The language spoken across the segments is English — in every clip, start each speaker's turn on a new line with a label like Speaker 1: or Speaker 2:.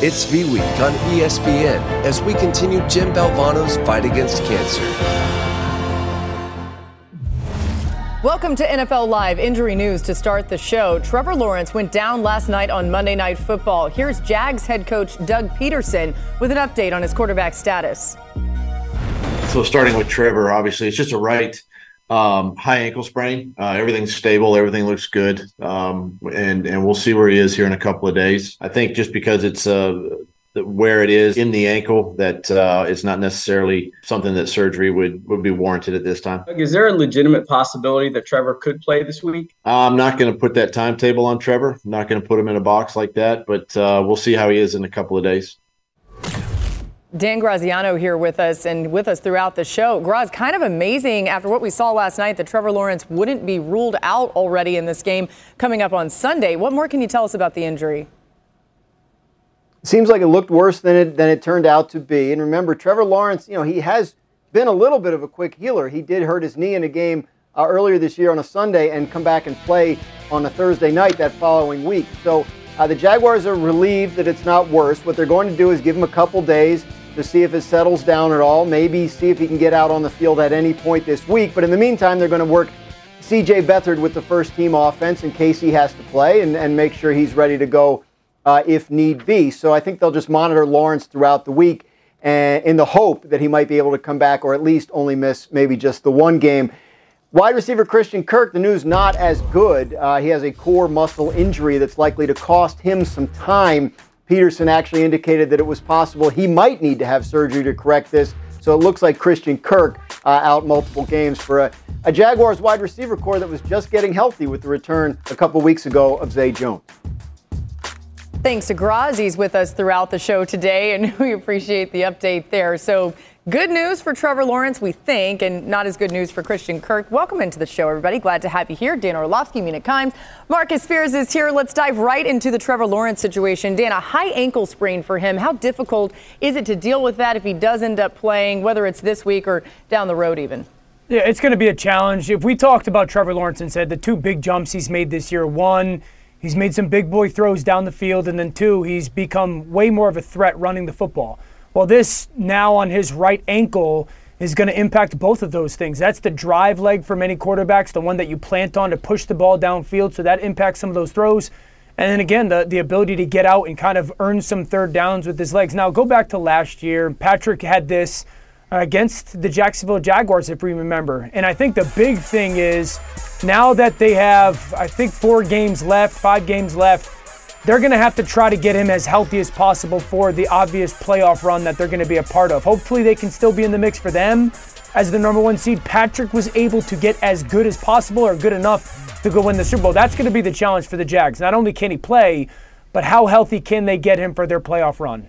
Speaker 1: It's V-Week on ESPN as we continue Jim Valvano's fight against cancer.
Speaker 2: Welcome to NFL Live injury news to start the show. Trevor Lawrence went down last night on Monday Night Football. Here's Jags head coach Doug Peterson with an update on his quarterback status.
Speaker 3: So starting with Trevor, obviously it's just a right high ankle sprain. Everything's stable. Everything looks good. And we'll see where he is here in a couple of days. I think just because it's where it is in the ankle that it's not necessarily something that surgery would be warranted at this time.
Speaker 4: Is there a legitimate possibility that Trevor could play this week?
Speaker 3: I'm not going to put that timetable on Trevor. I'm not going to put him in a box like that, but we'll see how he is in a couple of days.
Speaker 2: Dan Graziano here with us and with us throughout the show. Graz, kind of amazing after what we saw last night that Trevor Lawrence wouldn't be ruled out already in this game coming up on Sunday. What more can you tell us about the injury?
Speaker 5: Seems like it looked worse than it turned out to be. And remember, Trevor Lawrence, he has been a little bit of a quick healer. He did hurt his knee in a game earlier this year on a Sunday and come back and play on a Thursday night that following week. So the Jaguars are relieved that it's not worse. What they're going to do is give him a couple days to see if it settles down at all, maybe see if he can get out on the field at any point this week. But in the meantime, they're going to work C.J. Beathard with the first-team offense in case he has to play and make sure he's ready to go if need be. So I think they'll just monitor Lawrence throughout the week in the hope that he might be able to come back or at least only miss maybe just the one game. Wide receiver Christian Kirk, the news not as good. He has a core muscle injury that's likely to cost him some time. Peterson actually indicated that it was possible he might need to have surgery to correct this. So it looks like Christian Kirk out multiple games for a Jaguars wide receiver core that was just getting healthy with the return a couple weeks ago of Zay Jones.
Speaker 2: Thanks to Graz. He's with us throughout the show today, and we appreciate the update there. So good news for Trevor Lawrence, we think, and not as good news for Christian Kirk. Welcome into the show, everybody. Glad to have you here. Dan Orlovsky, Mina Kimes, Marcus Spears is here. Let's dive right into the Trevor Lawrence situation. Dan, a high ankle sprain for him. How difficult is it to deal with that if he does end up playing, whether it's this week or down the road even?
Speaker 6: Yeah, it's going to be a challenge. If we talked about Trevor Lawrence and said the two big jumps he's made this year, one, he's made some big boy throws down the field, and then two, he's become way more of a threat running the football. Well, this now on his right ankle is going to impact both of those things. That's the drive leg for many quarterbacks, the one that you plant on to push the ball downfield, so that impacts some of those throws. And then again, the ability to get out and kind of earn some third downs with his legs. Now, go back to last year. Patrick had this against the Jacksonville Jaguars, if we remember. And I think the big thing is now that they have, I think, 5 games left, they're going to have to try to get him as healthy as possible for the obvious playoff run that they're going to be a part of. Hopefully they can still be in the mix for them as the number 1 seed. Patrick was able to get as good as possible or good enough to go win the Super Bowl. That's going to be the challenge for the Jags. Not only can he play, but how healthy can they get him for their playoff run?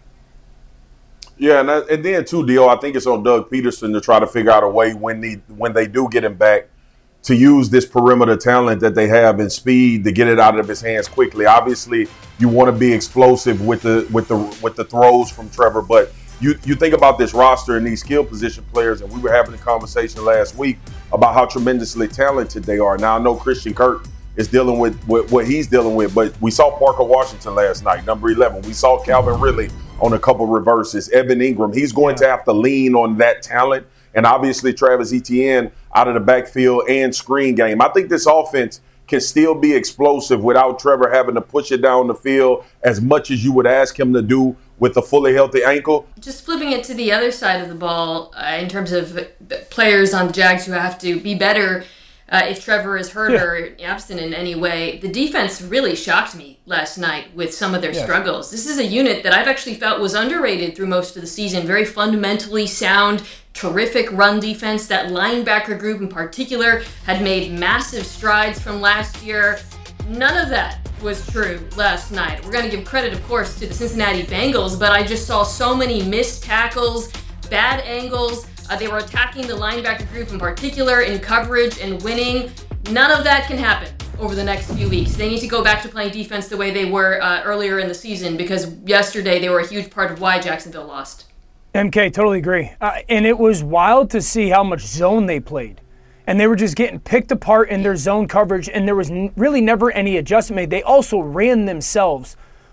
Speaker 7: Yeah, and then too, Dio, I think it's on Doug Peterson to try to figure out a way when they do get him back to use this perimeter talent that they have in speed to get it out of his hands quickly. Obviously, you want to be explosive with the throws from Trevor, but you think about this roster and these skill position players, and we were having a conversation last week about how tremendously talented they are. Now, I know Christian Kirk is dealing with what he's dealing with, but we saw Parker Washington last night, number 11. We saw Calvin Ridley on a couple reverses. Evan Ingram, he's going to have to lean on that talent. And obviously Travis Etienne out of the backfield and screen game. I think this offense can still be explosive without Trevor having to push it down the field as much as you would ask him to do with a fully healthy ankle.
Speaker 8: Just flipping it to the other side of the ball in terms of players on the Jags who have to be better if Trevor is hurt or absent in any way. The defense really shocked me last night with some of their struggles. This is a unit that I've actually felt was underrated through most of the season. Very fundamentally sound, terrific run defense. That linebacker group in particular had made massive strides from last year. None of that was true last night. We're going to give credit, of course, to the Cincinnati Bengals, but I just saw so many missed tackles, bad angles. They were attacking the linebacker group in particular in coverage and winning. None of that can happen over the next few weeks. They need to go back to playing defense the way they were earlier in the season, because yesterday they were a huge part of why Jacksonville lost.
Speaker 6: MK, totally agree. And it was wild to see how much zone they played. And they were just getting picked apart in their zone coverage, and there was really never any adjustment made. They also ran themselves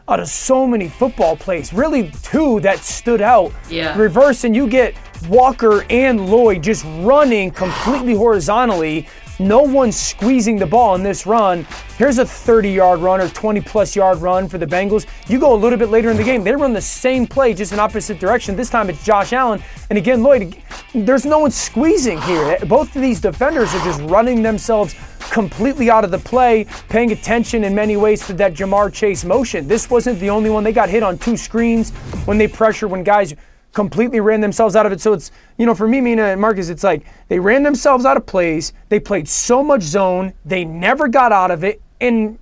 Speaker 6: out of so many football plays. Really, two that stood out.
Speaker 8: Yeah.
Speaker 6: Reverse, and you get Walker and Lloyd just running completely horizontally. No one's squeezing the ball in this run. Here's a 30-yard run or 20-plus yard run for the Bengals. You go a little bit later in the game, they run the same play, just in opposite direction. This time it's Josh Allen. And again, Lloyd, there's no one squeezing here. Both of these defenders are just running themselves completely out of the play, paying attention in many ways to that Jamar Chase motion. This wasn't the only one. They got hit on 2 screens when they pressure, when guys completely ran themselves out of it. So it's, for me, Mina and Marcus, it's like they ran themselves out of plays. They played so much zone. They never got out of it. And,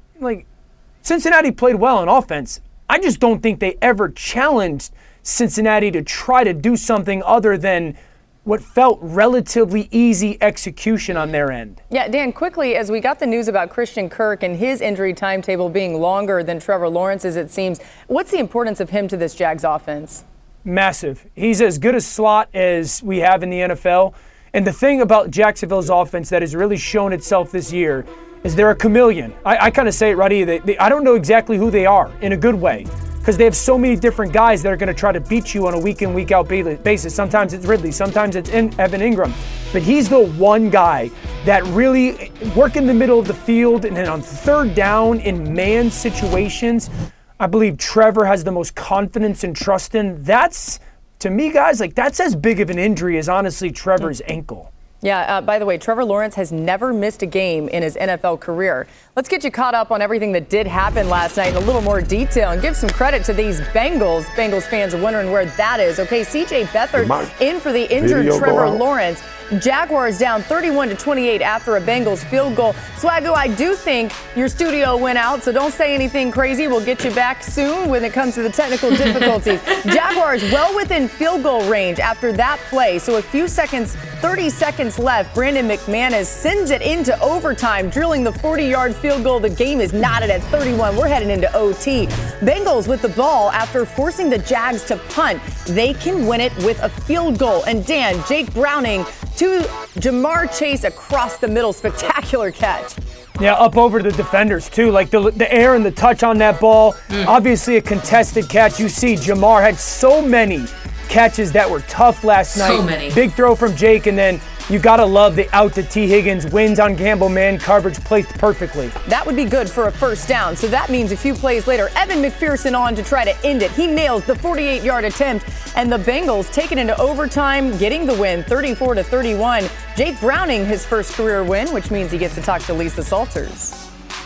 Speaker 6: Cincinnati played well on offense. I just don't think they ever challenged Cincinnati to try to do something other than what felt relatively easy execution on their end.
Speaker 2: Yeah, Dan, quickly, as we got the news about Christian Kirk and his injury timetable being longer than Trevor Lawrence's, it seems, what's the importance of him to this Jags offense?
Speaker 6: Massive. He's as good a slot as we have in the NFL. And the thing about Jacksonville's offense that has really shown itself this year is they're a chameleon. I kind of say it right here. I don't know exactly who they are in a good way, because they have so many different guys that are going to try to beat you on a week-in, week-out basis. Sometimes it's Ridley, sometimes it's Evan Ingram. But he's the one guy that really work in the middle of the field, and then on third down in man situations, I believe Trevor has the most confidence and trust in. That's, to me, guys, that's as big of an injury as, honestly, Trevor's ankle.
Speaker 2: Yeah, by the way, Trevor Lawrence has never missed a game in his NFL career. Let's get you caught up on everything that did happen last night in a little more detail and give some credit to these Bengals. Bengals fans are wondering where that is. Okay, C.J. Beathard in for the injured Trevor Lawrence. Jaguars down 31-28 after a Bengals field goal. Swaggo, I do think your studio went out, so don't say anything crazy. We'll get you back soon when it comes to the technical difficulties. Jaguars well within field goal range after that play. So a few seconds, 30 seconds left. Brandon McManus sends it into overtime, drilling the 40-yard field goal. The game is knotted at 31. We're heading into OT. Bengals with the ball after forcing the Jags to punt. They can win it with a field goal. And Dan, Jake Browning to Jamar Chase across the middle. Spectacular catch.
Speaker 6: Yeah, up over the defenders, too. The air and the touch on that ball. Obviously a contested catch. You see Jamar had so many catches that were tough last night.
Speaker 8: So many.
Speaker 6: Big throw from Jake, and then you got to love the out to T. Higgins. Wins on Campbell man coverage, placed perfectly.
Speaker 2: That would be good for a first down. So that means a few plays later, Evan McPherson on to try to end it. He nails the 48-yard attempt, and the Bengals take it into overtime, getting the win 34-31. Jake Browning, his first career win, which means he gets to talk to Lisa Salters.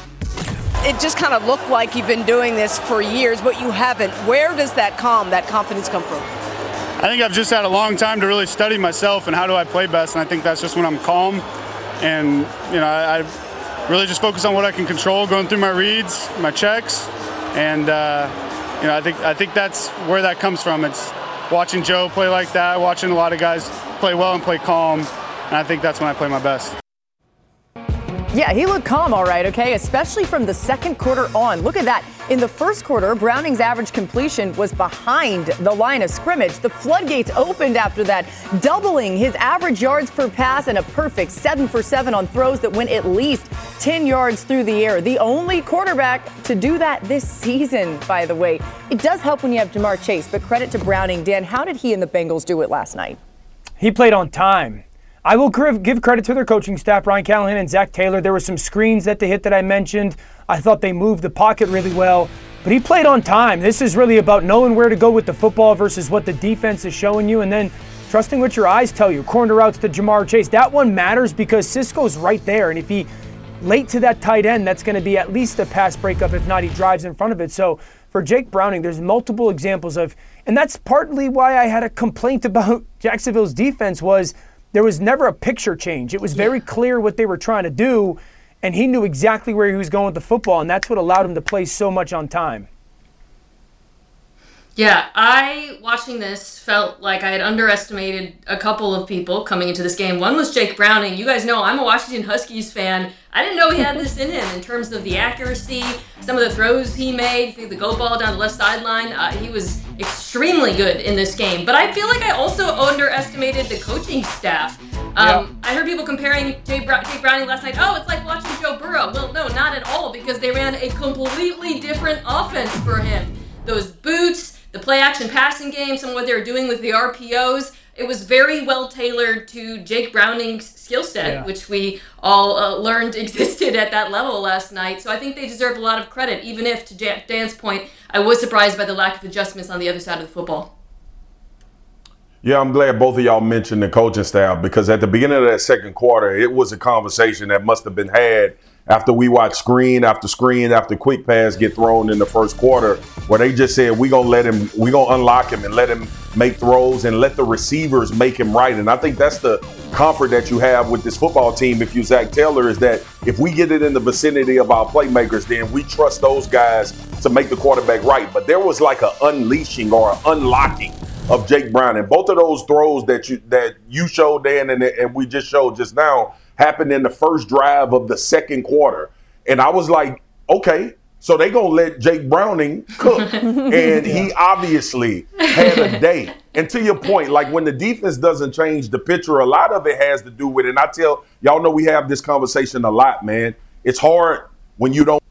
Speaker 9: It just kind of looked like you've been doing this for years, but you haven't. Where does that confidence come from?
Speaker 10: I think I've just had a long time to really study myself and how do I play best, and I think that's just when I'm calm and, I really just focus on what I can control, going through my reads, my checks, and, I think that's where that comes from. It's watching Joe play like that, watching a lot of guys play well and play calm, and I think that's when I play my best.
Speaker 2: Yeah, he looked calm, all right, okay, especially from the second quarter on. Look at that. In the first quarter, Browning's average completion was behind the line of scrimmage. The floodgates opened after that, doubling his average yards per pass and a perfect 7 for 7 on throws that went at least 10 yards through the air. The only quarterback to do that this season, by the way. It does help when you have Jamar Chase, but credit to Browning. Dan, how did he and the Bengals do it last night?
Speaker 6: He played on time. I will give credit to their coaching staff, Brian Callahan and Zach Taylor. There were some screens that they hit that I mentioned. I thought they moved the pocket really well, but he played on time. This is really about knowing where to go with the football versus what the defense is showing you, and then trusting what your eyes tell you. Corner routes to Jamar Chase. That one matters because Cisco's right there, and if he late to that tight end, that's going to be at least a pass breakup. If not, he drives in front of it. So for Jake Browning, there's multiple examples of, and that's partly why I had a complaint about Jacksonville's defense was there was never a picture change. It was very clear what they were trying to do, and he knew exactly where he was going with the football, and that's what allowed him to play so much on time.
Speaker 8: Yeah, I, watching this, felt like I had underestimated a couple of people coming into this game. One was Jake Browning. You guys know I'm a Washington Huskies fan. I didn't know he had this in him in terms of the accuracy, some of the throws he made, the go ball down the left sideline. He was extremely good in this game. But I feel like I also underestimated the coaching staff. I heard people comparing Jake Browning last night. Oh, it's like watching Joe Burrow. Well, no, not at all, because they ran a completely different offense for him. Those boots, the play-action passing game, some of what they were doing with the RPOs, it was very well tailored to Jake Browning's skill set, which we all learned existed at that level last night. So I think they deserve a lot of credit, even if, to Dan's point, I was surprised by the lack of adjustments on the other side of the football.
Speaker 7: Yeah, I'm glad both of y'all mentioned the coaching staff, because at the beginning of that second quarter, it was a conversation that must have been had after we watched screen after quick pass get thrown in the first quarter, where they just said, we're going to unlock him and let him make throws and let the receivers make him right. And I think that's the comfort that you have with this football team, if you Zach Taylor, is that if we get it in the vicinity of our playmakers, then we trust those guys to make the quarterback right. But there was like an unleashing or an unlocking of Jake Browning. Both of those throws that you showed, Dan, and we just showed just now, happened in the first drive of the second quarter. And I was like, okay, so they going to let Jake Browning cook. And he obviously had a day. And to your point, like when the defense doesn't change the picture, a lot of it has to do with it. And I tell y'all, know we have this conversation a lot, man. It's hard when you don't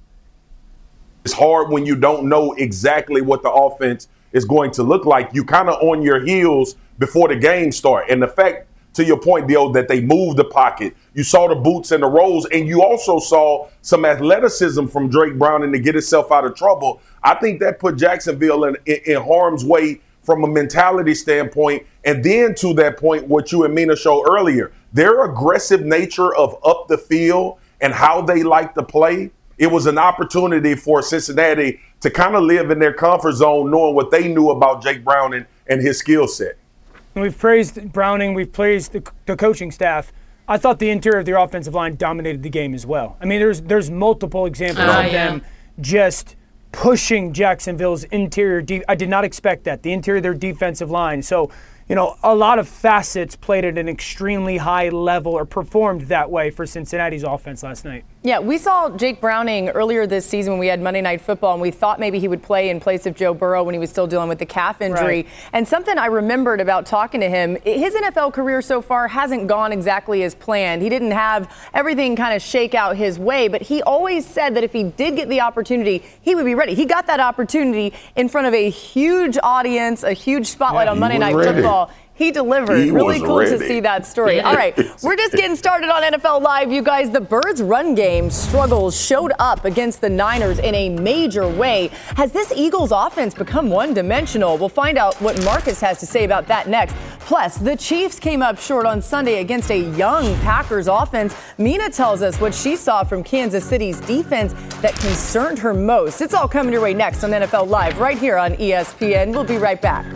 Speaker 7: know exactly what the offense is going to look like. You kind of on your heels before the game start. And the fact, to your point, Dio, that they moved the pocket, you saw the boots and the rolls, and you also saw some athleticism from Jake Browning to get himself out of trouble. I think that put Jacksonville in harm's way from a mentality standpoint. And then to that point, what you and Mina showed earlier, their aggressive nature of up the field and how they like to play, it was an opportunity for Cincinnati to kind of live in their comfort zone, knowing what they knew about Jake Browning and his skill set.
Speaker 6: We've praised Browning. We've praised the coaching staff. I thought the interior of their offensive line dominated the game as well. I mean, there's multiple examples of them just pushing Jacksonville's interior. I did not expect that, the interior of their defensive line. So, you know, a lot of facets played at an extremely high level or performed that way for Cincinnati's offense last night.
Speaker 2: Yeah, we saw Jake Browning earlier this season when we had Monday Night Football, and we thought maybe he would play in place of Joe Burrow when he was still dealing with the calf injury. Right. And something I remembered about talking to him, his NFL career so far hasn't gone exactly as planned. He didn't have everything kind of shake out his way, but he always said that if he did get the opportunity, he would be ready. He got that opportunity in front of a huge audience, a huge spotlight on Monday Night Football. He delivered. Really cool to see that story. All right, we're just getting started on NFL Live, you guys. The Birds' run game struggles showed up against the Niners in a major way. Has this Eagles offense become one-dimensional? We'll find out what Marcus has to say about that next. Plus, the Chiefs came up short on Sunday against a young Packers offense. Mina tells us what she saw from Kansas City's defense that concerned her most. It's all coming your way next on NFL Live, right here on ESPN. We'll be right back.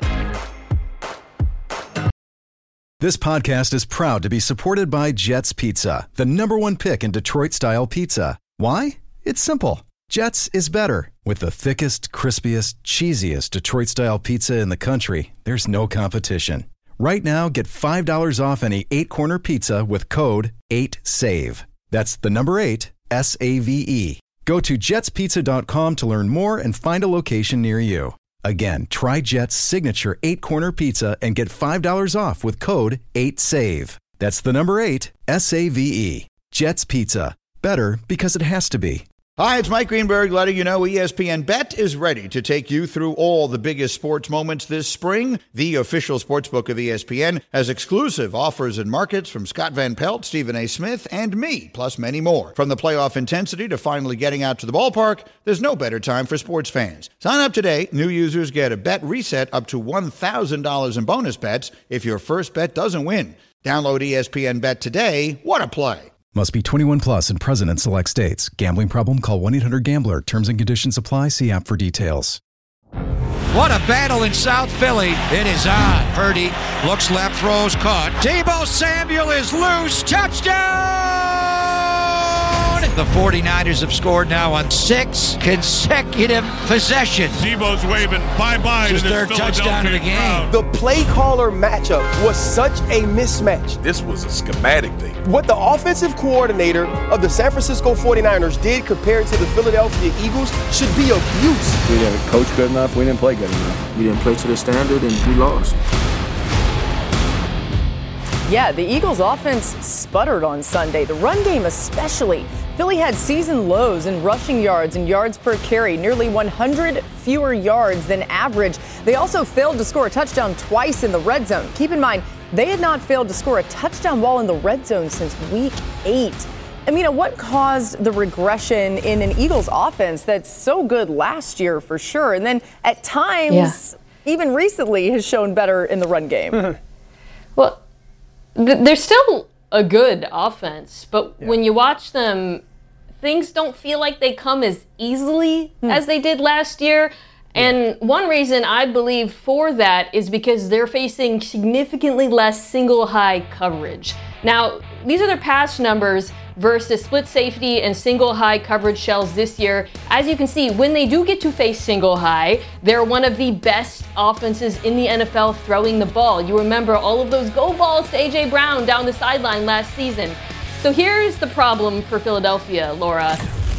Speaker 11: This podcast is proud to be supported by Jets Pizza, the #1 pick in Detroit-style pizza. Why? It's simple. Jets is better. With the thickest, crispiest, cheesiest Detroit-style pizza in the country, there's no competition. Right now, get $5 off any 8-corner pizza with code 8SAVE. That's the number 8, S-A-V-E. Go to jetspizza.com to learn more and find a location near you. Again, try Jet's signature 8-corner pizza and get $5 off with code 8SAVE. That's the number 8, S-A-V-E. Jet's Pizza. Better because it has to be.
Speaker 12: Hi, it's Mike Greenberg letting you know ESPN Bet is ready to take you through all the biggest sports moments this spring. The official sportsbook of ESPN has exclusive offers and markets from Scott Van Pelt, Stephen A. Smith, and me, plus many more. From the playoff intensity to finally getting out to the ballpark, there's no better time for sports fans. Sign up today. New users get a bet reset up to $1,000 in bonus bets if your first bet doesn't win. Download ESPN Bet today. What a play.
Speaker 11: Must be 21 plus and present in select states. Gambling problem? Call 1-800-GAMBLER. Terms and conditions apply. See app for details.
Speaker 13: What a battle in South Philly. It is on. Purdy looks left, throws, caught. Deebo Samuel is loose. Touchdown! The 49ers have scored now on 6 consecutive possessions.
Speaker 14: Deebo's waving bye-bye to this
Speaker 13: third touchdown of the game.
Speaker 14: Crowd.
Speaker 15: The play caller matchup was such a mismatch.
Speaker 7: This was a schematic thing.
Speaker 15: What the offensive coordinator of the San Francisco 49ers did compared to the Philadelphia Eagles should be abuse.
Speaker 16: We didn't coach good enough. We didn't play good enough. We didn't play to the standard, and we lost.
Speaker 2: Yeah, the Eagles' offense sputtered on Sunday. The run game especially. Philly had season lows in rushing yards and yards per carry, nearly 100 fewer yards than average. They also failed to score a touchdown twice in the red zone. Keep in mind, they had not failed to score a touchdown while in the red zone since week 8. Amina, what caused the regression in an Eagles offense that's so good last year for sure, and then at times, even recently, has shown better in the run game?
Speaker 8: Well, they're still a good offense, but when you watch them, things don't feel like they come as easily as they did last year. And one reason I believe for that is because they're facing significantly less single high coverage. Now, these are their past numbers versus split safety and single high coverage shells this year. As you can see, when they do get to face single high, they're one of the best offenses in the NFL throwing the ball. You remember all of those go balls to A.J. Brown down the sideline last season. So here's the problem for Philadelphia, Laura.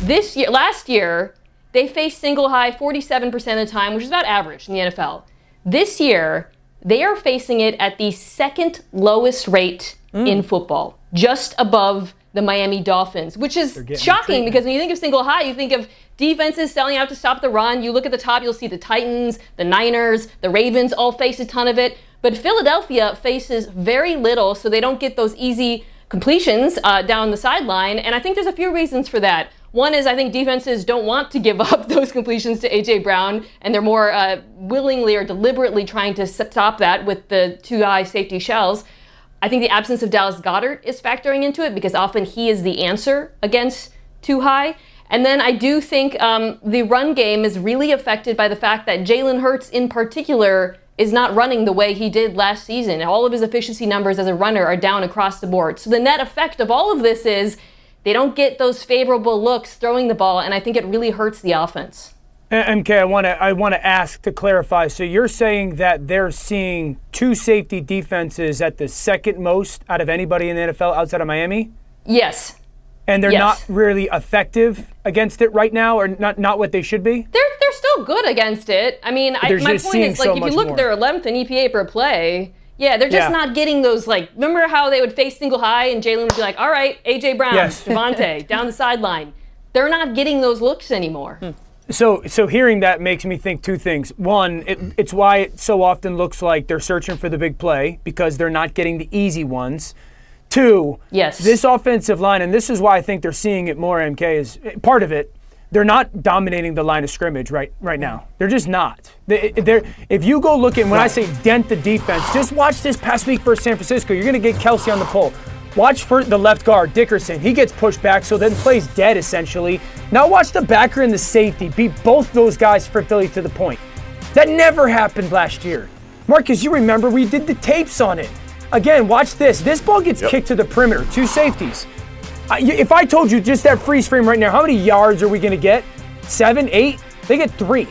Speaker 8: Last year, they faced single high 47% of the time, which is about average in the NFL. This year, they are facing it at the second lowest rate in football, just above the Miami Dolphins, which is shocking because when you think of single high, you think of defenses selling out to stop the run. You look at the top, you'll see the Titans, the Niners, the Ravens all face a ton of it. But Philadelphia faces very little, so they don't get those easy completions down the sideline. And I think there's a few reasons for that. One is I think defenses don't want to give up those completions to A.J. Brown, and they're more willingly or deliberately trying to stop that with the two high safety shells. I think the absence of Dallas Goedert is factoring into it because often he is the answer against too high. And then I do think the run game is really affected by the fact that Jalen Hurts in particular is not running the way he did last season. All of his efficiency numbers as a runner are down across the board. So the net effect of all of this is they don't get those favorable looks throwing the ball, and I think it really hurts the offense.
Speaker 6: MK, I want to ask to clarify. So you're saying that they're seeing two safety defenses at the second most out of anybody in the NFL outside of Miami?
Speaker 8: Yes.
Speaker 6: And they're not really effective against it right now, or not what they should be?
Speaker 8: They're still good against it. I mean, my point is, like, if you look at their 11th in EPA per play, they're just not getting those, like, remember how they would face single high and Jalen would be like, all right, A.J. Brown, Devontae, down the sideline. They're not getting those looks anymore.
Speaker 6: So hearing that makes me think two things. One, it's why it so often looks like they're searching for the big play because they're not getting the easy ones. Two, this offensive line, and this is why I think they're seeing it more, MK, is part of it. They're not dominating the line of scrimmage right now. They're just not. If you go look at, when I say dent the defense, just watch this past week versus San Francisco. You're going to get Kelsey on the pole. Watch for the left guard, Dickerson. He gets pushed back, so then plays dead, essentially. Now watch the backer and the safety beat both those guys for Philly to the point. That never happened last year. Marcus, you remember we did the tapes on it. Again, watch this. This ball gets kicked to the perimeter. Two safeties. If I told you just that freeze frame right now, how many yards are we going to get? 7, 8? They get 3.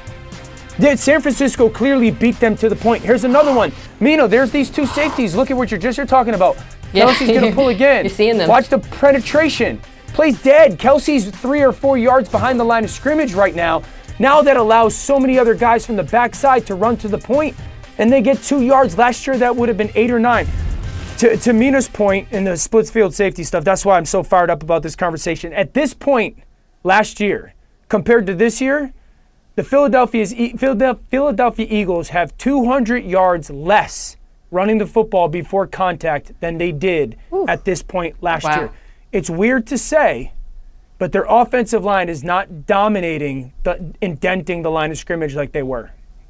Speaker 6: San Francisco clearly beat them to the point. Here's another one. Mino, there's these two safeties. Look at what you're talking about. Kelsey's going to pull again.
Speaker 8: You're seeing them.
Speaker 6: Watch the penetration. Plays dead. Kelsey's 3 or 4 yards behind the line of scrimmage right now. Now that allows so many other guys from the backside to run to the point, and they get 2 yards. Last year, that would have been 8 or 9. To Mina's point in the split field safety stuff, that's why I'm so fired up about this conversation. At this point last year, compared to this year, the Philadelphia Eagles have 200 yards less running the football before contact than they did at this point last year. It's weird to say, but their offensive line is not dominating, indenting the line of scrimmage like they were.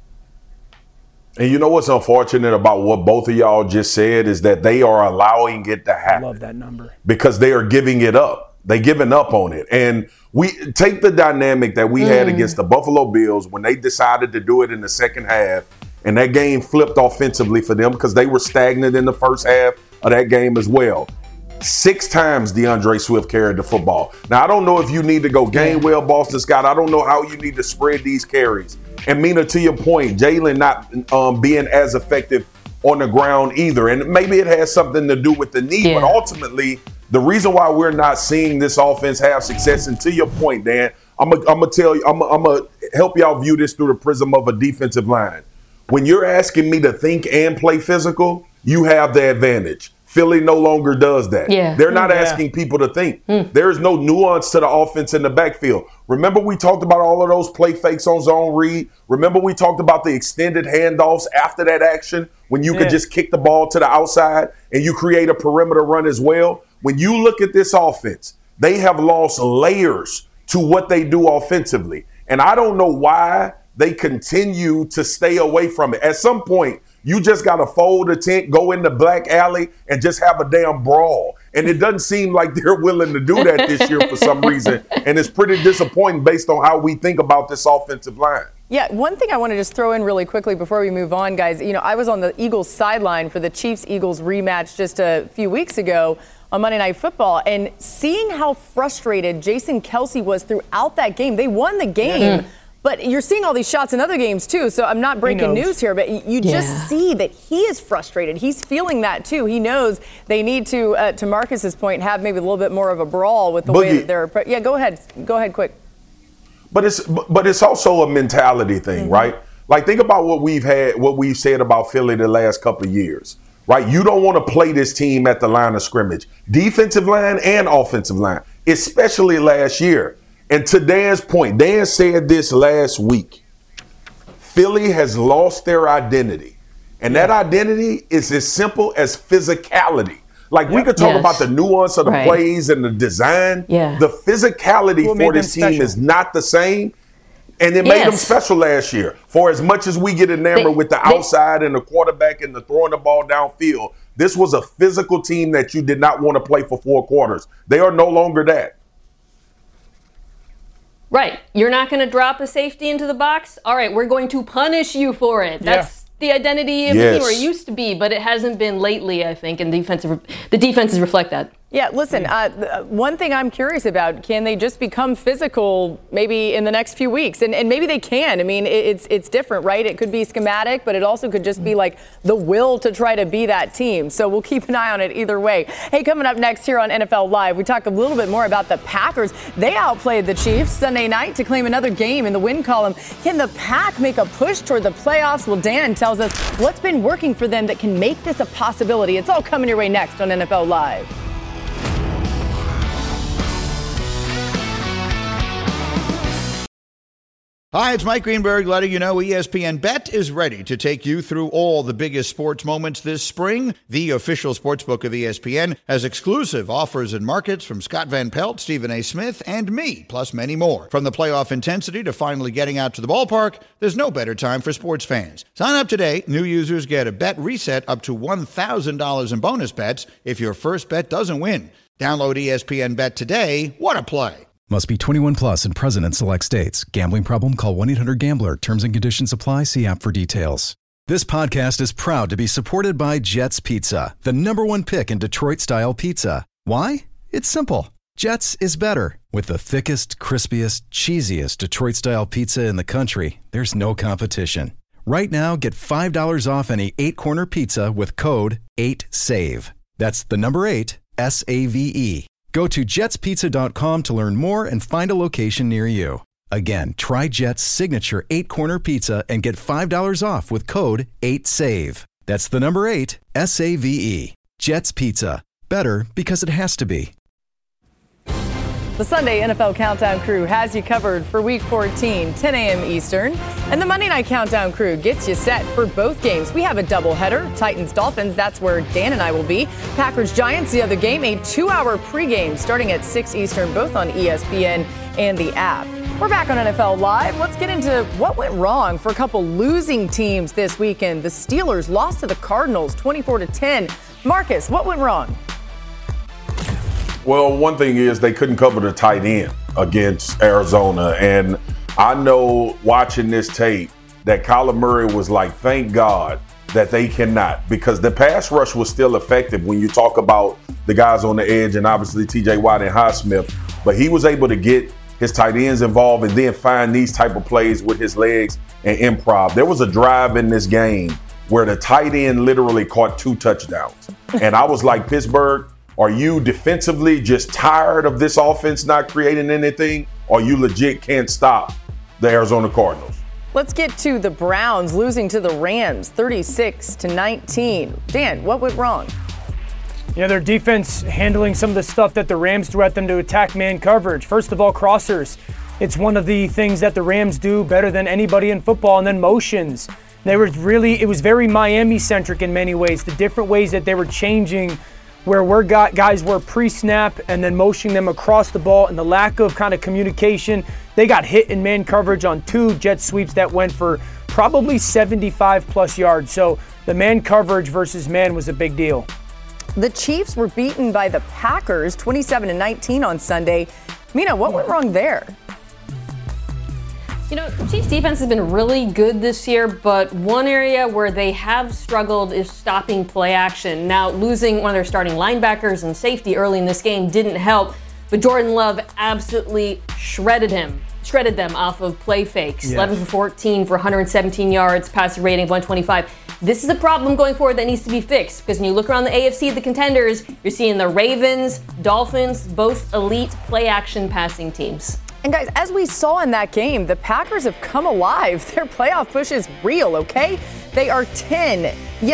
Speaker 7: And you know what's unfortunate about what both of y'all just said is that they are allowing it to happen.
Speaker 6: I love that number.
Speaker 7: Because they are giving it up. They're giving up on it. And we take the dynamic that we had against the Buffalo Bills when they decided to do it in the second half, and that game flipped offensively for them because they were stagnant in the first half of that game as well. 6 times DeAndre Swift carried the football. Now, I don't know if you need to go Gainwell, Boston Scott. I don't know how you need to spread these carries. And Mina, to your point, Jalen not being as effective on the ground either. And maybe it has something to do with the knee, but ultimately, the reason why we're not seeing this offense have success, and to your point, Dan, I'm gonna tell you, I'm gonna help y'all view this through the prism of a defensive line. When you're asking me to think and play physical, you have the advantage. Philly no longer does that.
Speaker 8: Yeah.
Speaker 7: They're not asking people to think. There's no nuance to the offense in the backfield. Remember we talked about all of those play fakes on zone read? Remember we talked about the extended handoffs after that action when you could just kick the ball to the outside and you create a perimeter run as well? When you look at this offense, they have lost layers to what they do offensively. And I don't know why they continue to stay away from it. At some point, you just got to fold a tent, go in the black alley, and just have a damn brawl. And it doesn't seem like they're willing to do that this year for some reason. And it's pretty disappointing based on how we think about this offensive line.
Speaker 2: Yeah, one thing I want to just throw in really quickly before we move on, guys. You know, I was on the Eagles sideline for the Chiefs-Eagles rematch just a few weeks ago on Monday Night Football, and seeing how frustrated Jason Kelce was throughout that game. They won the game. But you're seeing all these shots in other games, too, so I'm not breaking news here, but you just see that he is frustrated. He's feeling that, too. He knows they need to Marcus's point, have maybe a little bit more of a brawl with the way that they're – yeah, go ahead. Go ahead, quick.
Speaker 7: But it's also a mentality thing, right? Like, think about what we've said about Philly the last couple of years, right? You don't want to play this team at the line of scrimmage, defensive line and offensive line, especially last year. And to Dan's point, Dan said this last week, Philly has lost their identity. And that identity is as simple as physicality. Like, we could talk about the nuance of the plays and the design. The physicality for this team is not the same. And it made them special last year. For as much as we get enamored with the outside and the quarterback and the throwing the ball downfield, this was a physical team that you did not want to play for 4 quarters. They are no longer that.
Speaker 8: Right. You're not going to drop a safety into the box? All right, we're going to punish you for it. That's the identity of the team, or it used to be, but it hasn't been lately, I think, and the defenses reflect that. Yeah, listen, one thing I'm curious about, can they just become physical maybe in the next few weeks? And maybe they can. I mean, it's different, right? It could be schematic, but it also could just be like the will to try to be that team. So we'll keep an eye on it either way. Hey, coming up next here on NFL Live, we talk a little bit more about the Packers. They outplayed the Chiefs Sunday night to claim another game in the win column. Can the Pack make a push toward the playoffs? Well, Dan tells us what's been working for them that can make this a possibility. It's all coming your way next on NFL Live.
Speaker 12: Hi, it's Mike Greenberg letting you know ESPN Bet is ready to take you through all the biggest sports moments this spring. The official sportsbook of ESPN has exclusive offers and markets from Scott Van Pelt, Stephen A. Smith, and me, plus many more. From the playoff intensity to finally getting out to the ballpark, there's no better time for sports fans. Sign up today. New users get a bet reset up to $1,000 in bonus bets if your first bet doesn't win. Download ESPN Bet today. What a play.
Speaker 11: Must be 21 plus and present in select states. Gambling problem? Call 1-800-GAMBLER. Terms and conditions apply. See app for details. This podcast is proud to be supported by Jets Pizza, the #1 pick in Detroit-style pizza. Why? It's simple. Jets is better. With the thickest, crispiest, cheesiest Detroit-style pizza in the country, there's no competition. Right now, get $5 off any 8-corner pizza with code 8SAVE. That's the number 8, SAVE. Go to jetspizza.com to learn more and find a location near you. Again, try Jet's signature 8-corner pizza and get $5 off with code 8SAVE. That's the number 8, SAVE. Jet's Pizza. Better because it has to be.
Speaker 2: The Sunday NFL Countdown Crew has you covered for Week 14, 10 a.m. Eastern. And the Monday Night Countdown Crew gets you set for both games. We have a doubleheader, Titans-Dolphins, that's where Dan and I will be. Packers-Giants, the other game, a 2-hour pregame starting at 6 Eastern, both on ESPN and the app. We're back on NFL Live. Let's get into what went wrong for a couple losing teams this weekend. The Steelers lost to the Cardinals 24-10. Marcus, what went wrong?
Speaker 7: Well, one thing is they couldn't cover the tight end against Arizona. And I know watching this tape that Kyler Murray was like, thank God that they cannot, because the pass rush was still effective when you talk about the guys on the edge and obviously TJ Watt and Highsmith. But he was able to get his tight ends involved and then find these type of plays with his legs and improv. There was a drive in this game where the tight end literally caught 2 touchdowns. And I was like, Pittsburgh, are you defensively just tired of this offense not creating anything, or you legit can't stop the Arizona Cardinals?
Speaker 2: Let's get to the Browns losing to the Rams 36-19. Dan, what went wrong?
Speaker 6: Yeah, their defense handling some of the stuff that the Rams threw at them to attack man coverage. First of all, crossers. It's one of the things that the Rams do better than anybody in football. And then motions. It was very Miami-centric in many ways. The different ways that they were changing where guys were pre-snap and then motioning them across the ball, and the lack of kind of communication. They got hit in man coverage on 2 jet sweeps that went for probably 75-plus yards. So the man coverage versus man was a big deal.
Speaker 2: The Chiefs were beaten by the Packers 27-19 on Sunday. Mina, what went wrong there?
Speaker 16: You know, the Chiefs defense has been really good this year, but one area where they have struggled is stopping play action. Now, losing one of their starting linebackers and safety early in this game didn't help, but Jordan Love absolutely shredded them off of play fakes. Yes. 11 for 14 for 117 yards, passer rating of 125. This is a problem going forward that needs to be fixed, because when you look around the AFC, the contenders, you're seeing the Ravens, Dolphins, both elite play action passing teams.
Speaker 2: And guys, as we saw in that game, the Packers have come alive. Their playoff push is real, okay? They are 10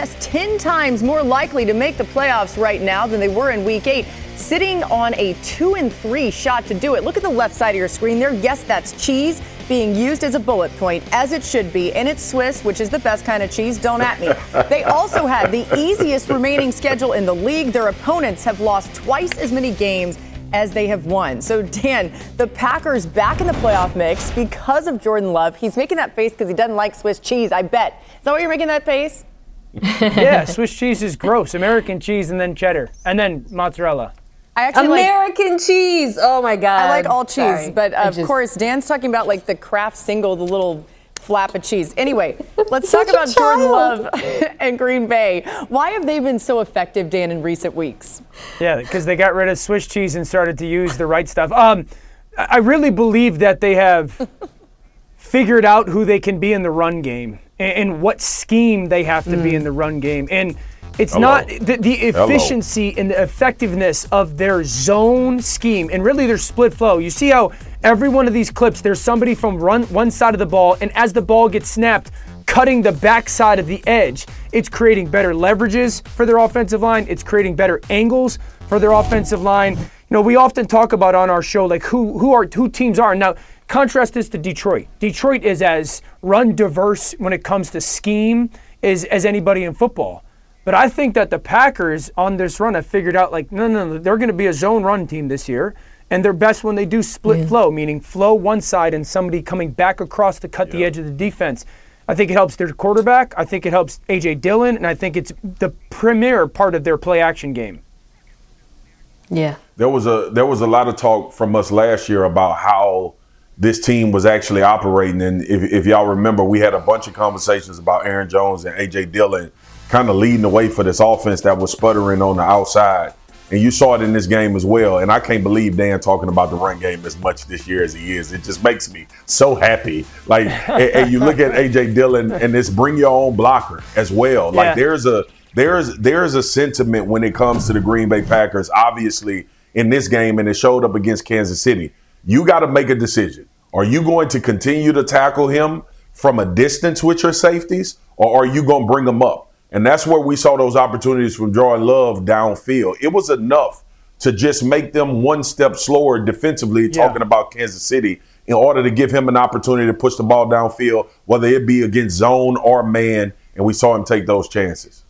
Speaker 2: times more likely to make the playoffs right now than they were in Week 8, sitting on a 2-3 shot to do it. Look at the left side of your screen there. Yes, that's cheese being used as a bullet point, as it should be, and it's Swiss, which is the best kind of cheese. Don't at me. They also have the easiest remaining schedule in the league. Their opponents have lost twice as many games as they have won. So, Dan, the Packers back in the playoff mix because of Jordan Love. He's making that face because he doesn't like Swiss cheese, I bet. Is that why you're making that face?
Speaker 6: Yeah, Swiss cheese is gross. American cheese and then cheddar and then mozzarella.
Speaker 2: I actually
Speaker 16: American cheese. Oh, my God.
Speaker 2: I like all cheese,
Speaker 16: Sorry.
Speaker 2: but of course, Dan's talking about like the Kraft single, the little flap of cheese. Anyway, let's talk about Jordan Love and Green Bay. Why have they been so effective, Dan, in recent weeks?
Speaker 6: Yeah, because they got rid of Swiss cheese and started to use the right stuff. I really believe that they have figured out who they can be in the run game and what scheme they have to be in the run game. And it's not the efficiency and the effectiveness of their zone scheme and really their split flow. You see how every one of these clips, there's somebody from one side of the ball, and as the ball gets snapped, cutting the backside of the edge. It's creating better leverages for their offensive line. It's creating better angles for their offensive line. You know, we often talk about on our show like who teams are. Now, contrast this to Detroit. Detroit is as run diverse when it comes to scheme as anybody in football. But I think that the Packers on this run have figured out like, no, they're going to be a zone run team this year. And they're best when they do split flow, meaning flow one side and somebody coming back across to cut the edge of the defense. I think it helps their quarterback. I think it helps A.J. Dillon. And I think it's the premier part of their play action game.
Speaker 16: Yeah.
Speaker 7: There was a lot of talk from us last year about how this team was actually operating. And if y'all remember, we had a bunch of conversations about Aaron Jones and A.J. Dillon kind of leading the way for this offense that was sputtering on the outside. And you saw it in this game as well. And I can't believe Dan talking about the run game as much this year as he is. It just makes me so happy. Like, and you look at A.J. Dillon and this bring your own blocker as well. Like there's a sentiment when it comes to the Green Bay Packers, obviously in this game, and it showed up against Kansas City. You got to make a decision. Are you going to continue to tackle him from a distance with your safeties, or are you going to bring him up? And that's where we saw those opportunities from Jordan Love downfield. It was enough to just make them one step slower defensively, talking about Kansas City, in order to give him an opportunity to push the ball downfield, whether it be against zone or man, and we saw him take those chances.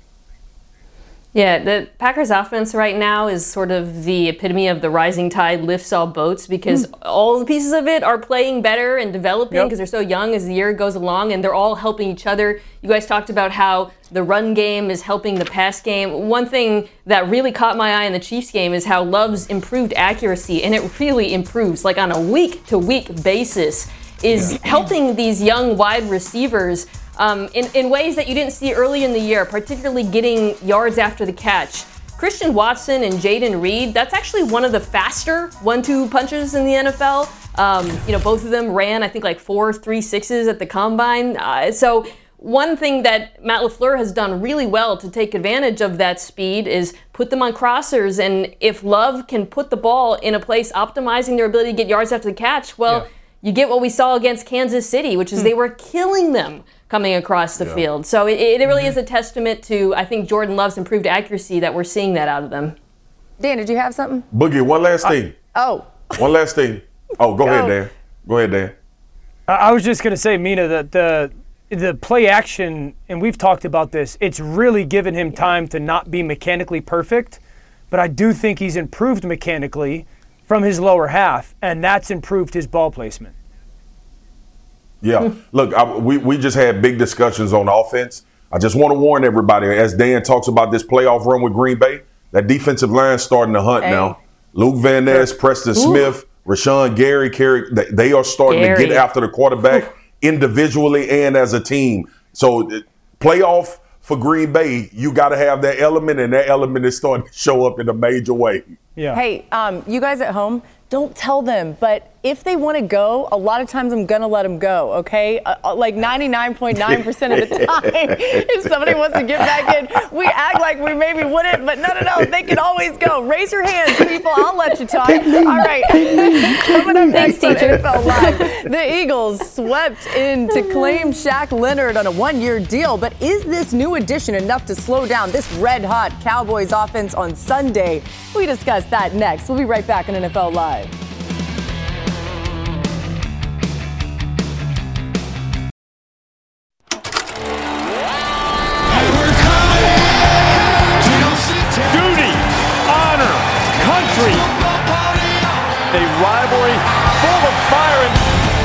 Speaker 16: Yeah, the Packers offense right now is sort of the epitome of the rising tide lifts all boats, because all the pieces of it are playing better and developing because they're so young as the year goes along, and they're all helping each other. You guys talked about how the run game is helping the pass game. One thing that really caught my eye in the Chiefs game is how Love's improved accuracy, and it really improves, like on a week-to-week basis, is helping these young wide receivers in ways that you didn't see early in the year, particularly getting yards after the catch. Christian Watson and Jaden Reed, that's actually one of the faster 1-2 punches in the NFL. Both of them ran, I think, like 4 3.6s at the combine. So one thing that Matt LaFleur has done really well to take advantage of that speed is put them on crossers. And if Love can put the ball in a place optimizing their ability to get yards after the catch, you get what we saw against Kansas City, which is they were killing them coming across the field. So it really is a testament to, I think, Jordan Love's improved accuracy that we're seeing that out of them.
Speaker 2: Dan, did you have something?
Speaker 7: Boogie, one last thing. One last thing. Oh, go ahead, Dan. Go ahead, Dan.
Speaker 6: I was just going to say, Mina, that the play action, and we've talked about this, it's really given him time to not be mechanically perfect, but I do think he's improved mechanically from his lower half, and that's improved his ball placement.
Speaker 7: Yeah. Look, we just had big discussions on offense. I just want to warn everybody, as Dan talks about this playoff run with Green Bay, that defensive line's starting to hunt now. Luke Van Ness, Preston Smith, Rashawn Gary, they are starting to get after the quarterback individually and as a team. So playoff for Green Bay, you got to have that element, and that element is starting to show up in a major way.
Speaker 2: Yeah. Hey, you guys at home, don't tell them, but if they want to go, a lot of times I'm going to let them go, okay? Like 99.9% of the time, if somebody wants to get back in, we act like we maybe wouldn't, but no, they can always go. Raise your hands, people. I'll let you talk. All right. Coming up next on NFL Live, the Eagles swept in to claim Shaq Leonard on a one-year deal, but is this new addition enough to slow down this red-hot Cowboys offense on Sunday? We discuss that next. We'll be right back on NFL Live.
Speaker 17: Duty, honor, country, a rivalry full of fire and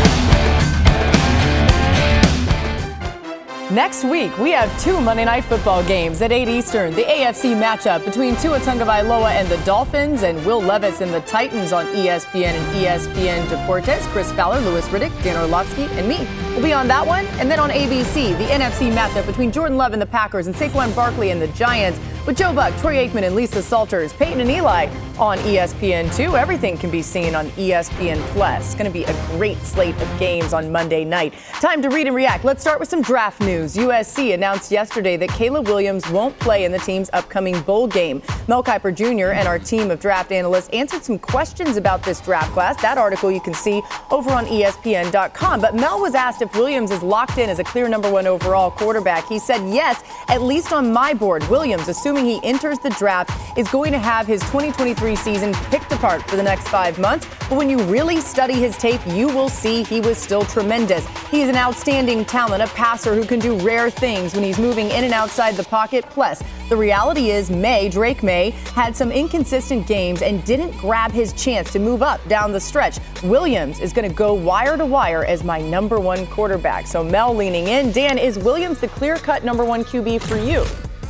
Speaker 2: Next week, we have 2 Monday Night Football games at 8 Eastern. The AFC matchup between Tua Tagovailoa and the Dolphins and Will Levis and the Titans on ESPN and ESPN Deportes. Chris Fowler, Louis Riddick, Dan Orlovsky, and me will be on that one. And then on ABC, the NFC matchup between Jordan Love and the Packers and Saquon Barkley and the Giants with Joe Buck, Troy Aikman, and Lisa Salters, Peyton and Eli on ESPN2. Everything can be seen on ESPN Plus. It's going to be a great slate of games on Monday night. Time to read and react. Let's start with some draft news. USC announced yesterday that Caleb Williams won't play in the team's upcoming bowl game. Mel Kiper Jr. and our team of draft analysts answered some questions about this draft class. That article you can see over on ESPN.com. But Mel was asked if Williams is locked in as a clear number 1 overall quarterback. He said yes, at least on my board. Williams, assuming he enters the draft, is going to have his 2023 season picked apart for the next 5 months. But when you really study his tape, you will see he was still tremendous. He's an outstanding talent, a passer who can do rare things when he's moving in and outside the pocket. Plus, the reality is Drake May, had some inconsistent games and didn't grab his chance to move up down the stretch. Williams is going to go wire to wire as my number 1 quarterback. So Mel leaning in. Dan, is Williams the clear-cut number 1 QB for you?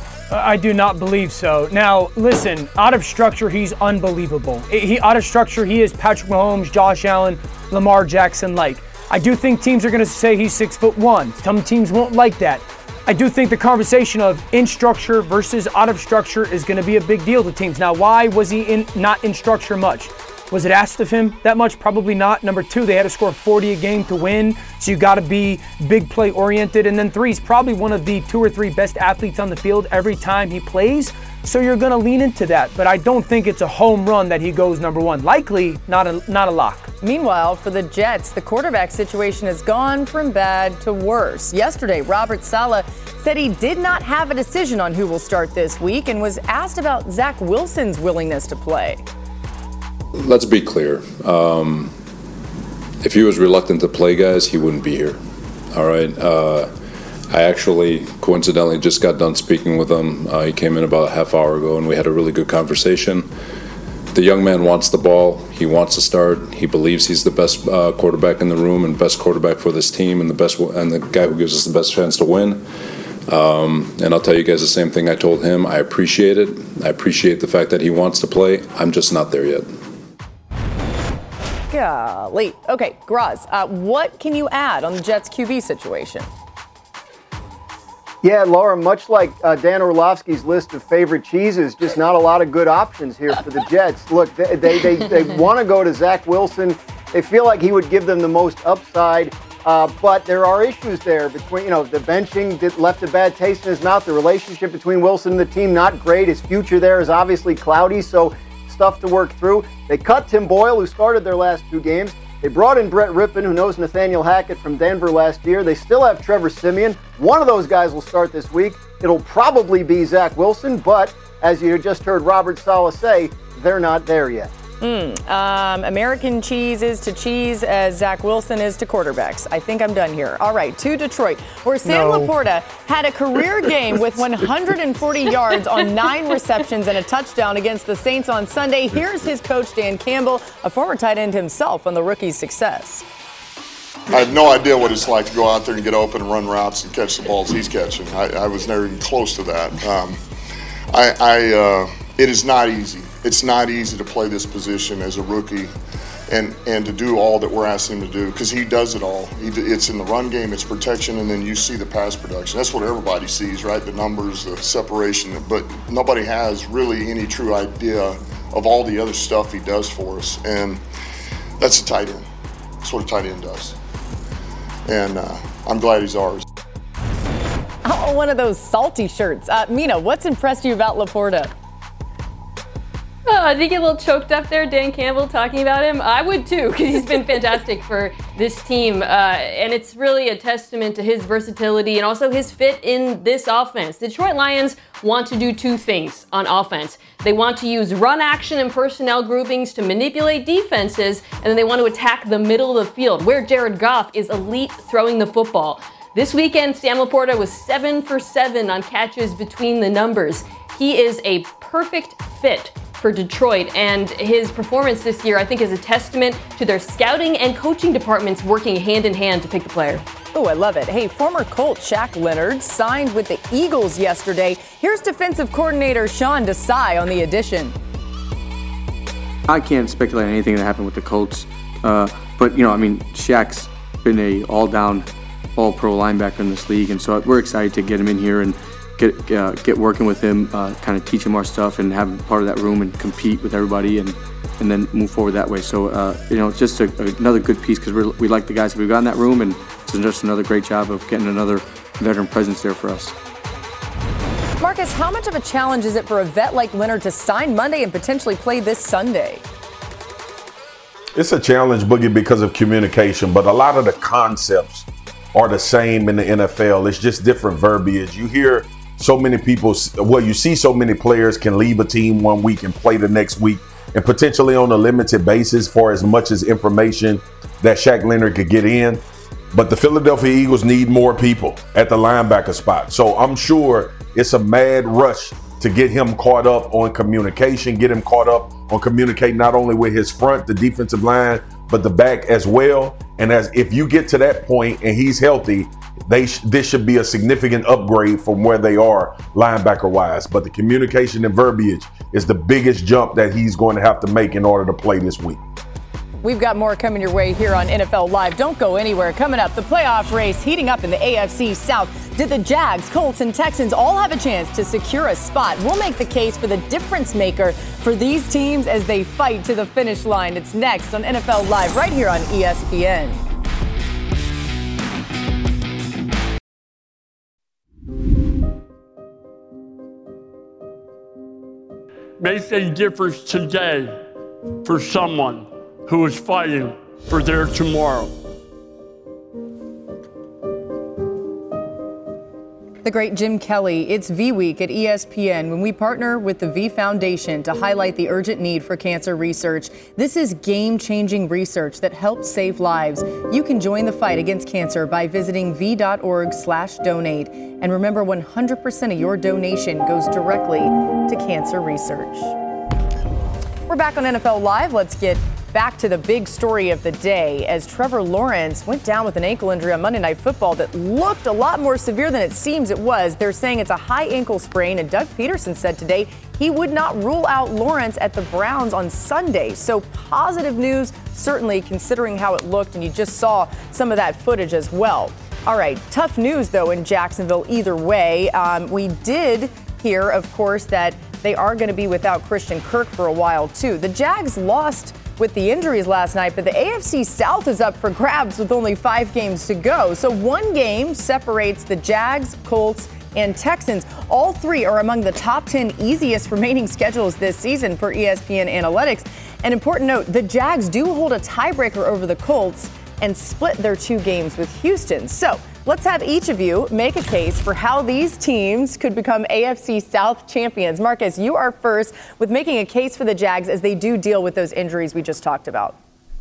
Speaker 6: I do not believe so. Now, listen, out of structure, he's unbelievable. Out of structure, he is Patrick Mahomes, Josh Allen, Lamar Jackson-like. I do think teams are going to say he's 6'1". Some teams won't like that. I do think the conversation of in structure versus out of structure is going to be a big deal to teams. Now, why was he not in structure much? Was it asked of him that much? Probably not. Number 2, they had to score 40 a game to win, so you got to be big play oriented. And then 3, he's probably one of the 2 or 3 best athletes on the field every time he plays, so you're going to lean into that. But I don't think it's a home run that he goes number 1. Likely not a lock.
Speaker 2: Meanwhile, for the Jets, the quarterback situation has gone from bad to worse. Yesterday, Robert Saleh said he did not have a decision on who will start this week and was asked about Zach Wilson's willingness to play.
Speaker 18: Let's be clear. If he was reluctant to play, guys, he wouldn't be here. All right. I actually, coincidentally, just got done speaking with him. He came in about a half hour ago, and we had a really good conversation. The young man wants the ball. He wants to start. He believes he's the best quarterback in the room and best quarterback for this team and the guy who gives us the best chance to win. And I'll tell you guys the same thing I told him. I appreciate it. I appreciate the fact that he wants to play. I'm just not there yet.
Speaker 2: Golly. Okay, Graz, what can you add on the Jets QB situation?
Speaker 5: Yeah, Laura, much like Dan Orlovsky's list of favorite cheeses, just not a lot of good options here for the Jets. Look, they want to go to Zach Wilson. They feel like he would give them the most upside, but there are issues there between, the benching left a bad taste in his mouth. The relationship between Wilson and the team, not great. His future there is obviously cloudy, so stuff to work through. They cut Tim Boyle, who started their last 2 games. They brought in Brett Rippon, who knows Nathaniel Hackett from Denver last year. They still have Trevor Siemian. One of those guys will start this week. It'll probably be Zach Wilson, but as you just heard Robert Saleh say, they're not there yet.
Speaker 2: American cheese is to cheese as Zach Wilson is to quarterbacks. I think I'm done here. All right, to Detroit, where Sam Laporta had a career game with 140 yards on 9 receptions and a touchdown against the Saints on Sunday. Here's his coach, Dan Campbell, a former tight end himself, on the rookie's success.
Speaker 19: I have no idea what it's like to go out there and get open and run routes and catch the balls he's catching. I was never even close to that. It is not easy. It's not easy to play this position as a rookie and to do all that we're asking him to do, because he does it all. It's in the run game, it's protection, and then you see the pass production. That's what everybody sees, right? The numbers, the separation, but nobody has really any true idea of all the other stuff he does for us, and that's a tight end. That's what a tight end does. And I'm glad he's ours.
Speaker 2: Oh, one of those salty shirts. Mina, what's impressed you about Laporta?
Speaker 16: Oh, did you get a little choked up there, Dan Campbell, talking about him? I would too, because he's been fantastic for this team. And it's really a testament to his versatility and also his fit in this offense. The Detroit Lions want to do 2 things on offense. They want to use run action and personnel groupings to manipulate defenses, and then they want to attack the middle of the field, where Jared Goff is elite throwing the football. This weekend, Sam Laporta was 7 for 7 on catches between the numbers. He is a perfect fit for Detroit, and his performance this year, I think, is a testament to their scouting and coaching departments working hand in hand to pick the player.
Speaker 2: Oh, I love it. Hey, former Colt Shaq Leonard signed with the Eagles yesterday. Here's defensive coordinator Sean Desai on the addition.
Speaker 20: I can't speculate on anything that happened with the Colts, but Shaq's been a all-down, all-pro linebacker in this league, and so we're excited to get him in here and get working with him, kind of teach him our stuff and have him part of that room and compete with everybody and then move forward that way. So, it's just another good piece, because we like the guys that we've got in that room, and it's just another great job of getting another veteran presence there for us.
Speaker 2: Marcus, how much of a challenge is it for a vet like Leonard to sign Monday and potentially play this Sunday?
Speaker 7: It's a challenge, Boogie, because of communication, but a lot of the concepts are the same in the NFL. It's just different verbiage. You hear so many people, you see so many players can leave a team one week and play the next week, and potentially on a limited basis for as much as information that Shaq Leonard could get in. But the Philadelphia Eagles need more people at the linebacker spot. So I'm sure it's a mad rush to get him caught up on communication, get him caught up on communicating not only with his front, the defensive line, but the back as well. And if you get to that point and he's healthy, this should be a significant upgrade from where they are linebacker-wise. But the communication and verbiage is the biggest jump that he's going to have to make in order to play this week.
Speaker 2: We've got more coming your way here on NFL Live. Don't go anywhere. Coming up, the playoff race heating up in the AFC South. Did the Jags, Colts, and Texans all have a chance to secure a spot? We'll make the case for the difference maker for these teams as they fight to the finish line. It's next on NFL Live right here on ESPN.
Speaker 21: Make a difference today for someone who is fighting for their tomorrow.
Speaker 2: The great Jim Kelly. It's V Week at ESPN when we partner with the V Foundation to highlight the urgent need for cancer research. This is game-changing research that helps save lives. You can join the fight against cancer by visiting v.org/donate. And remember, 100% of your donation goes directly to cancer research. We're back on NFL Live. Let's get back to the big story of the day as Trevor Lawrence went down with an ankle injury on Monday Night Football that looked a lot more severe than it seems it was. They're saying it's a high ankle sprain, and Doug Peterson said today he would not rule out Lawrence at the Browns on Sunday. So positive news, certainly, considering how it looked, and you just saw some of that footage as well. All right, tough news, though, in Jacksonville either way. We did hear, of course, that they are going to be without Christian Kirk for a while, too. The Jags lost with the injuries last night, but the AFC South is up for grabs with only 5 games to go. So one game separates the Jags, Colts, and Texans. All 3 are among the top 10 easiest remaining schedules this season per ESPN Analytics. An important note, the Jags do hold a tiebreaker over the Colts and split their 2 games with Houston. So let's have each of you make a case for how these teams could become AFC South champions. Marcus, you are first with making a case for the Jags as they do deal with those injuries we just talked about.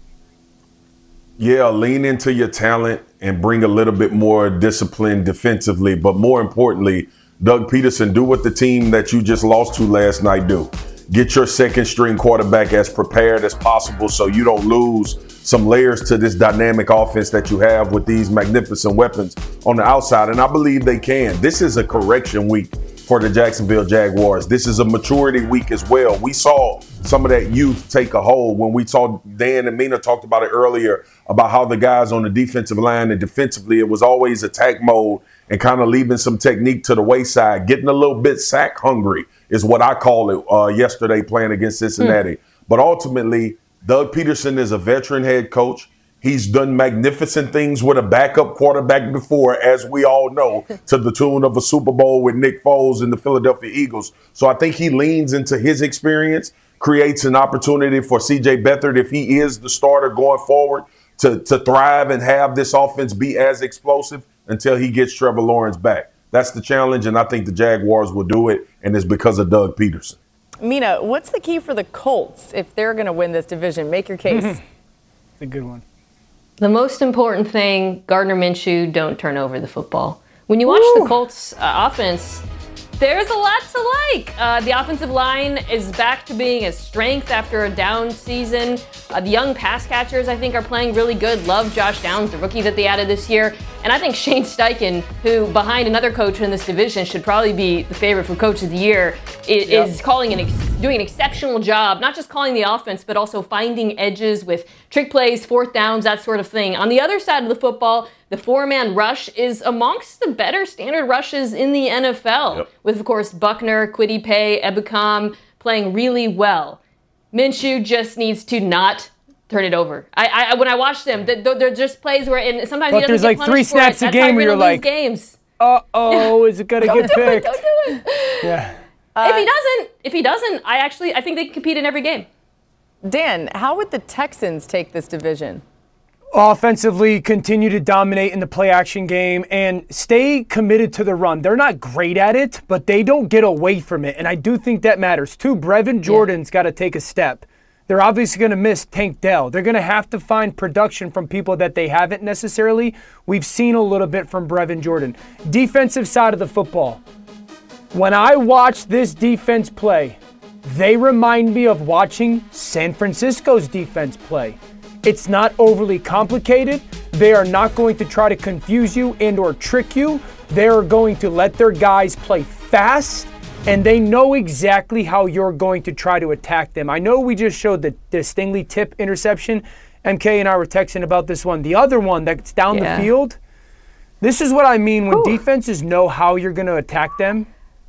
Speaker 7: Yeah, lean into your talent and bring a little bit more discipline defensively. But more importantly, Doug Peterson, do what the team that you just lost to last night do. Get your second string quarterback as prepared as possible so you don't lose some layers to this dynamic offense that you have with these magnificent weapons on the outside. And I believe they can. This is a correction week for the Jacksonville Jaguars. This is a maturity week as well. We saw some of that youth take a hold when we saw Dan and Mina talked about it earlier about how the guys on the defensive line and defensively, it was always attack mode and kind of leaving some technique to the wayside, getting a little bit sack hungry is what I call it yesterday playing against Cincinnati. But ultimately, Doug Peterson is a veteran head coach. He's done magnificent things with a backup quarterback before, as we all know, to the tune of a Super Bowl with Nick Foles and the Philadelphia Eagles. So I think he leans into his experience, creates an opportunity for C.J. Beathard, if he is the starter going forward, to thrive and have this offense be as explosive until he gets Trevor Lawrence back. That's the challenge, and I think the Jaguars will do it, and it's because of Doug Peterson.
Speaker 2: Mina, what's the key for the Colts if they're going to win this division? Make your case.
Speaker 6: It's a good one.
Speaker 16: The most important thing, Gardner Minshew, don't turn over the football. When you watch the Colts offense, there's a lot to like. The offensive line is back to being a strength after a down season. The young pass catchers, I think, are playing really good. Love Josh Downs, the rookie that they added this year. And I think Shane Steichen, who behind another coach in this division should probably be the favorite for Coach of the Year, is doing an exceptional job, not just calling the offense, but also finding edges with trick plays, fourth downs, that sort of thing. On the other side of the football, the 4-man rush is amongst the better standard rushes in the NFL, with, of course, Buckner, Kwity Paye, Ebukam playing really well. Minshew just needs to not turn it over. When I watch them, they're just plays where, and sometimes
Speaker 6: but
Speaker 16: he doesn't
Speaker 6: there's
Speaker 16: get
Speaker 6: like 3 snaps a game where you're like,
Speaker 16: games.
Speaker 6: Is it gonna get picked?
Speaker 16: Don't do it.
Speaker 6: Yeah.
Speaker 16: If he doesn't, I think they can compete in every game.
Speaker 2: Dan, how would the Texans take this division?
Speaker 6: Offensively, continue to dominate in the play-action game and stay committed to the run. They're not great at it, but they don't get away from it, and I do think that matters too. Brevin Jordan's got to take a step. They're obviously going to miss Tank Dell. They're going to have to find production from people that they haven't necessarily. We've seen a little bit from Brevin Jordan. Defensive side of the football. When I watch this defense play, they remind me of watching San Francisco's defense play. It's not overly complicated. They are not going to try to confuse you and or trick you. They are going to let their guys play fast, and they know exactly how you're going to try to attack them. I know we just showed the Stingley tip interception. MK and I were texting about this one. The other one that's down the field, this is what I mean when defenses know how you're going to attack them.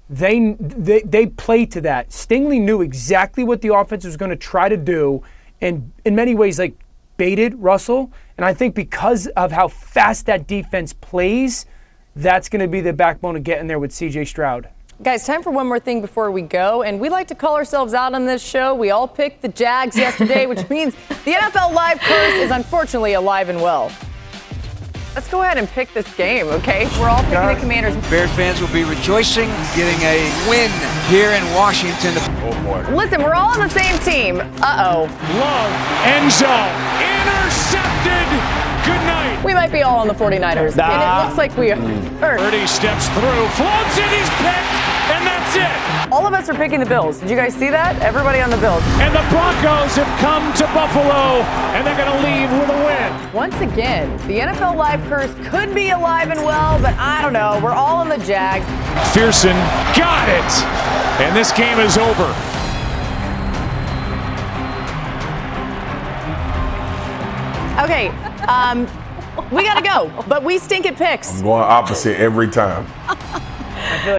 Speaker 6: They play to that. Stingley knew exactly what the offense was going to try to do, and in many ways, like, baited Russell. And I think because of how fast that defense plays, that's going to be the backbone of getting there with C.J. Stroud.
Speaker 2: Guys, time for one more thing before we go. And we like to call ourselves out on this show. We all picked the Jags yesterday, which means the NFL Live curse is unfortunately alive and well. Let's go ahead and pick this game, okay? We're all picking the Commanders.
Speaker 13: Bears fans will be rejoicing, getting a win here in Washington.
Speaker 7: Oh, boy.
Speaker 2: Listen, we're all on the same team. Uh-oh.
Speaker 17: Love, end zone, intercepted. Good night.
Speaker 2: We might be all on the 49ers, and it looks like we are.
Speaker 17: Purdy steps through, floats it, he's picked, and that's it.
Speaker 2: All of us are picking the Bills. Did you guys see that? Everybody on the Bills.
Speaker 17: And the Broncos have come to Buffalo, and they're going to leave with a win.
Speaker 2: Once again, the NFL Live curse could be alive and well, but I don't know. We're all on the Jags.
Speaker 17: Fearson got it, and this game is over.
Speaker 2: Okay, we got to go, but we stink at picks.
Speaker 7: I'm going opposite every time.